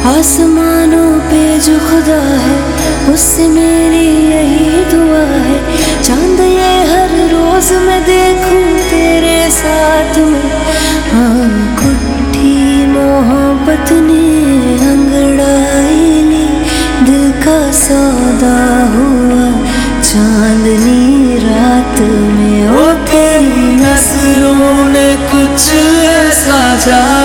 आसमानों पे जो खुदा है उससे मेरी यही दुआ है। चांद ये हर रोज मैं देखूं तेरे साथ में। हाँ, कुट्ठी मोहब्बत ने अंगड़ाई ली, दिल का सौदा हुआ चांदनी रात में। ओ तेरी नजरों ने कुछ ऐसा